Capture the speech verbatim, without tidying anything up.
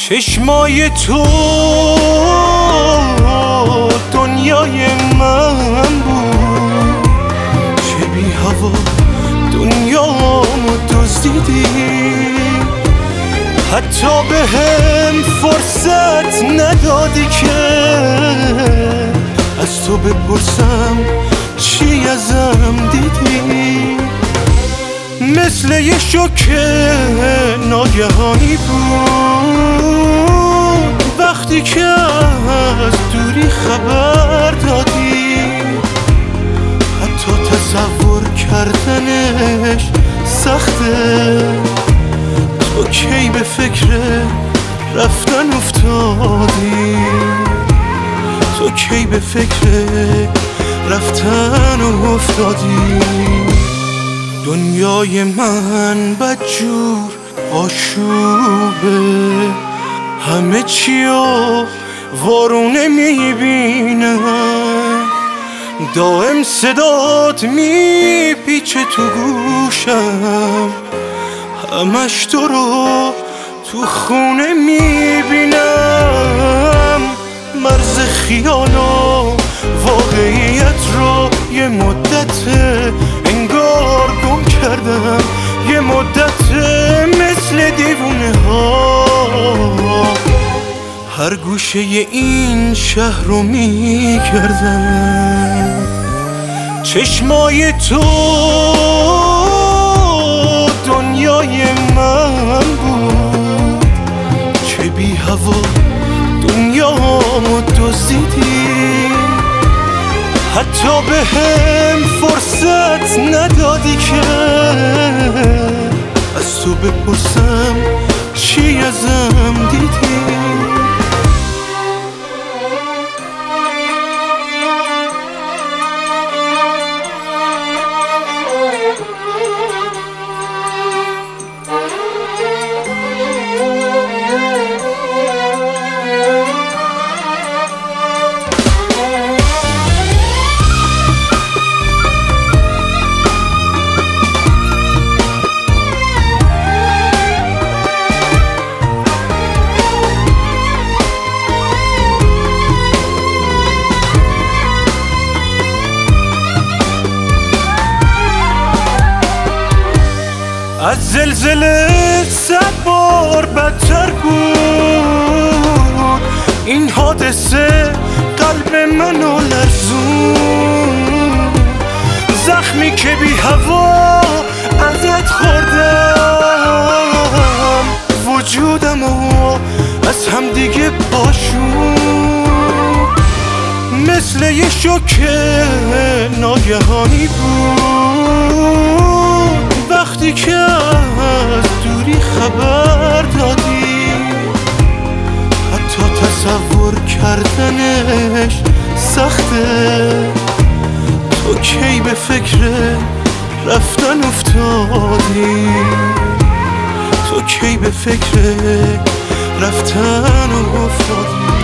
چشمای تو دنیای من بود، چه بی هوا دنیامو دزدیدی، حتی به هم فرصت ندادی که از تو بپرسم چی ازم دیدی. مثل یه شوک ناگهانی بود وقتی که از دوری خبر دادی، حتی تصور کردنش سخته. تو کی به فکر رفتن افتادی، تو کی به فکر رفتن افتادی. دنیای من بدجور آشوبه، همه چیو وارونه میبینم، دائم صدات میپیچه تو گوشم، همش تو رو تو خونه میبینم. مرز خیال و واقعیت رو یه مدت انگار گم کردم، یه مدت مثل دیوونه ها هر گوشه این شهر رو میگردم. چشمای تو دنیای من بود، چه بی هوا دنیامو دزدیدی، حتی به هم فرصت ندادی که از تو بپرسم چی ازم دیدی. از زلزله صد بار بدتر بود این حادثه، قلب منو لرزون. زخمی که بی هوا ازت خوردم، وجودمو از هم دیگه پاشون. مثل یه شوک ناگهانی بود وقتی که از دوری خبر دادی، حتی تصور کردنش سخته. تو کی به فکر رفتن افتادی، تو کی به فکر رفتن افتادی.